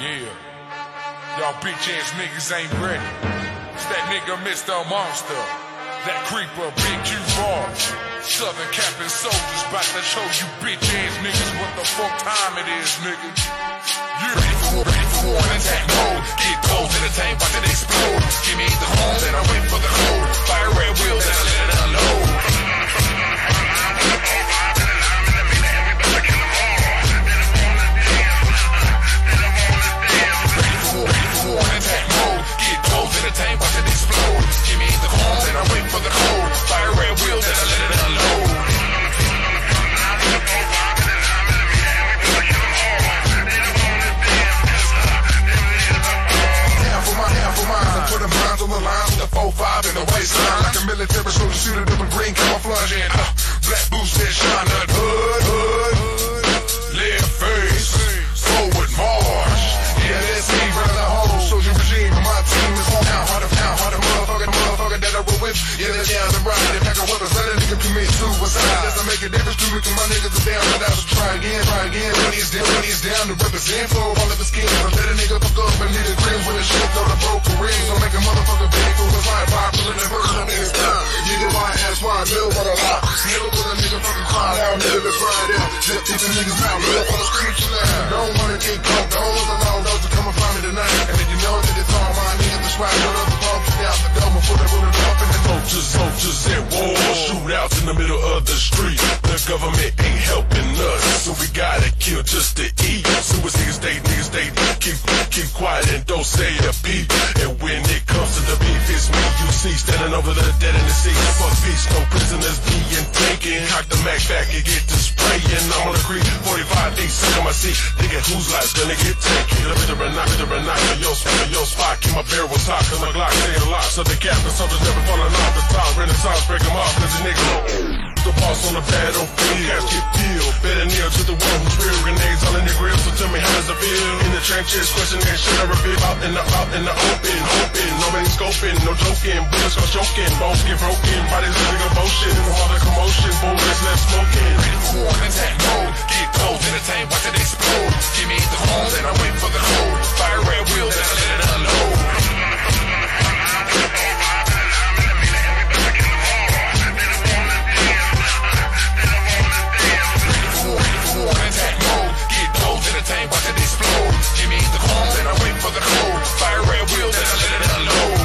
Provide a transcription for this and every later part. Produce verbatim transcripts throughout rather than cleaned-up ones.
Yeah. Y'all bitch ass niggas ain't ready. It's that nigga Mister Monster. That creeper, Big Q Bars. Southern Captain Soldiers about to show you bitch ass niggas what the fuck time it is, nigga. You ready for war, ready for war in attack mode. Get close to the tank, watch it explode. Give me the horn, then I wait for the code. Fire red wheel, then I let it unload. Ready for war, ready for war in attack mode. Get close to the tank, watch it explode. Give me the horn, then I wait for the code. Fire red wheel, then I let it unload. Put them lines on the line with the four five in the waistline. Like a military soldier, shoot it up in green camouflage and uh, black boots that shine the hood, hood, left face, forward march. Yeah, that's me, running the whole social regime. And my team is on down, hard to pound, hard to motherfucker, the motherfucker that I roll with. Yeah, they're down the ride, they pack a weapons, let a nigga commit suicide. Doesn't make a difference to me, cause my niggas are down, but I was try again, try again. When he's down, when he's down to represent for all of the skin. But let a nigga fuck up and leave the green when the shit throw the broken rings. Don't make a motherfucker big for his life, I'm pulling the verse on niggas down. You know my ass wide, middle for the lot. Never put a nigga fucking cry down, nigga to cry down. Just keep the niggas out, look for the scream to loud. Don't wanna get caught, don't want the long dogs to come and find me tonight. And then you know that it's all my niggas to swag, put up the pump, out the dome before they roll it up in the soldiers, soldiers at war. Shootouts in the middle of the street. The government ain't helping us, so we gotta kill just to eat. So it's niggas stay, niggas stay, keep, keep quiet and don't say a peep. And when it comes to the beef, it's me you see standing over the dead in the sea. Fuck peace, no prisoners being taken. Cock the Mac back and get to spraying. I'm on the creek, forty-five deep, stuck on my seat. Thinking whose life's gonna get taken. A bit of a knock, bit of a knock, for your spot, for your spot. Keep my barrel hot, cause my Glock stay a lot. So the cap and soldiers never falling off the top. Renaissance break them off, cause the niggas know the boss on the battlefield. Guys get peeled, better kneel to the one who's real. Grenades all in the grill, so tell me how does it feel? In the trenches, questioning, should I reveal? Out in the, out in the open, open. Nobody scoping, no joking. Bullets go choking, bones get broken. Bodies living a motion, all the commotion. Bullets left smoking. Ready for war in attack mode. Get close to the tank, watch it explode. Give me the horn, then I wait for the code. Fire red wheel, then I let it unload. Tank, watch it explode. Give me the horn, then I wait for the code. Fire red wheel, then I let it unload.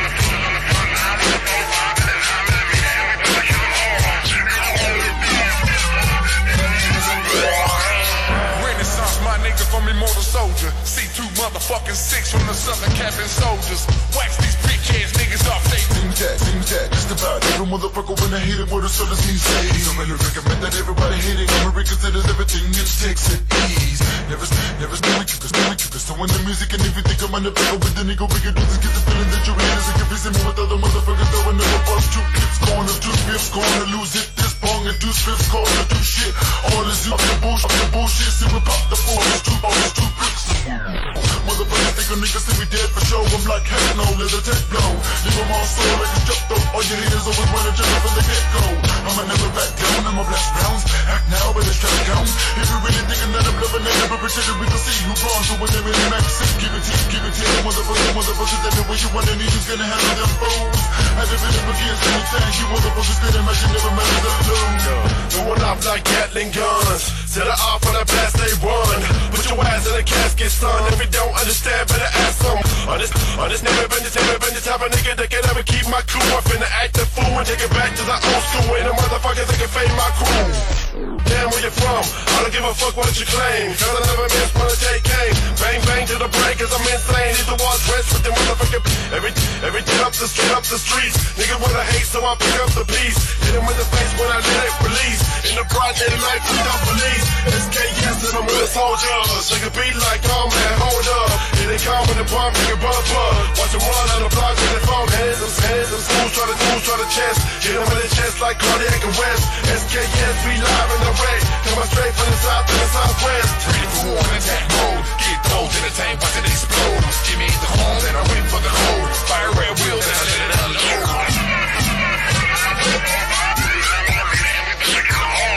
Renaissance, my nigga from Immortal Soldier. C two motherfucking six from the Southern Captain Soldiers. Wax these bitch ass niggas off, they Team that, team that, just about every motherfucker when I hit it with a sort of these days. I'm gonna recommend that everybody hit it. I'm gonna reconsider everything, it takes it ease. Never, never stay with you, cause stay with you. Cause so when the music and everything come on the back with the nigga, we can do this, get the feeling that you're in. Is a confusing me with other motherfuckers that will never bust. Two clips going to two fifths, going to lose it. This bong and two fifths, going to do shit. All this up the bullshit, up the bullshit. See we pop the four, it's two balls, two bricks. Motherfuckers think a nigga see we dead for show. I'm like, heck no, let the tech go. Leave them all sore like a strep though. All your haters always wanna jump from the get-go. I'ma never back down, I'ma blast rounds. Act now, but it's track down. If you really thinking that I'm loving it, never pretending we can see you wrong. So when they really max it, give it to you, give it to you. Motherfuckers, motherfuckers, that the way you want and who's gonna handle them foes. I never never against anything. You motherfuckers didn't match, you never match the lose. Going off like Gatling guns. Set her off on a blast, they run. Put your ass in a casket, son. If you don't understand, better ask some. On this, on this never been this, never been this type of nigga that can ever keep my crew up in the act of fool and take it back to the old school. Ain't no motherfuckers that can fade my crew. Damn, where you from? I don't give a fuck what you claim. Cause I never miss when the day came. Bang, bang to the break, cause I'm insane. These the walls rest with the motherfucking. Every, everything up the street, up the streets. Nigga wanna hate, so I pick up the piece. Hit him in the face when I let it release. In the broad daylight, we don't police. S K S and I'm with soldiers. Nigga beat like, oh man, hold up. Here they come with the pump, nigga buzz buzz. Watch them run on the block with their phone. Hands, them hands, them fools try to do, try to chest. Hit him in the chest like Cardiac and West. S K S, we live in the red. Coming straight from the south to the southwest. Ready for war in attack mode. Get close to the tank, watch it explode. Give me the horn, then I wait for the code. Fire red wheel, then I let it unload.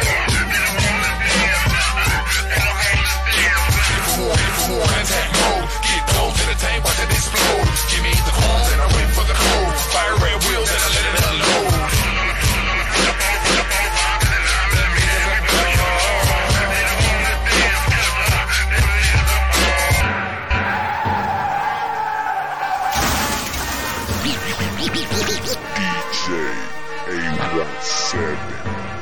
Ready for war in attack mode. D J A seventeen.